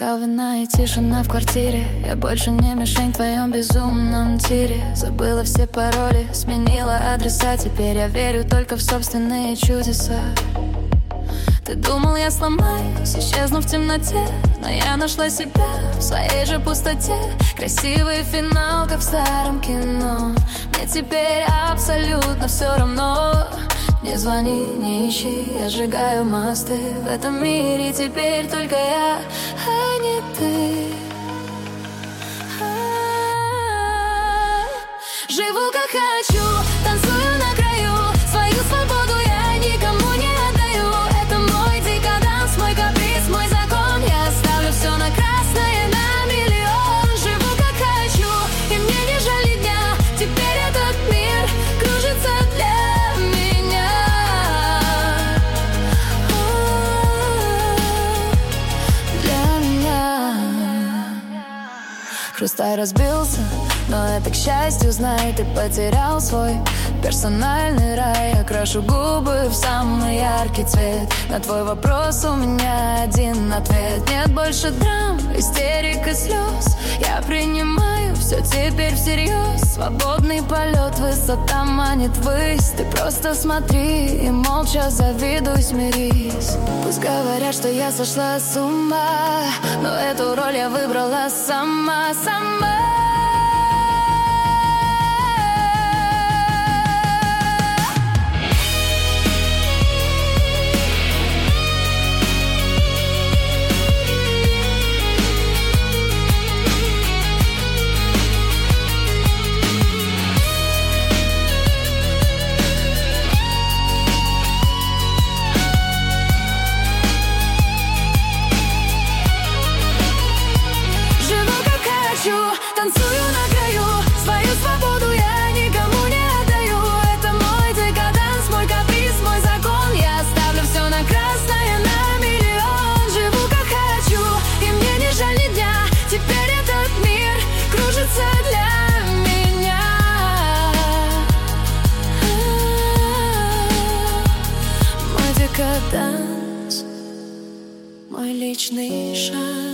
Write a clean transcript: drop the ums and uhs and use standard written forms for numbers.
Бокал вина и тишина в квартире. Я больше не мишень в твоем безумном тире. Забыла все пароли, сменила адреса. Теперь я верю только в собственные чудеса. Ты думал, я сломаюсь, исчезну в темноте, но я нашла себя в своей же пустоте. Красивый финал, как в старом кино. Мне теперь абсолютно все равно. Не звони, не ищи, я сжигаю мосты. В этом мире теперь только я, а не ты. Живу как хочу, танцую на краю. Свою свободу я никому не отдаю. Это мой декаданс, мой каприз, мой закон. Я оставлю все на красное, на миллион. Живу как хочу, и мне не жаль дня. Теперь этот мир кружится для меня. Для меня. Хрустай разбился, но это, к счастью, знай, ты потерял свой персональный рай. Я крашу губы в самый яркий цвет. На твой вопрос у меня один ответ. Нет больше драм, истерик и слез. Я принимаю все теперь всерьез. Свободный полет, высота манит ввысь. Ты просто смотри и молча завидуй, смирись. Пусть говорят, что я сошла с ума, но эту роль я выбрала сама. Танцую на краю, свою свободу я никому не отдаю. Это мой декаданс, мой каприз, мой закон. Я оставлю все на красное, на миллион. Живу как хочу, и мне не жаль ни дня. Теперь этот мир кружится для меня. Мой декаданс, мой личный шаг.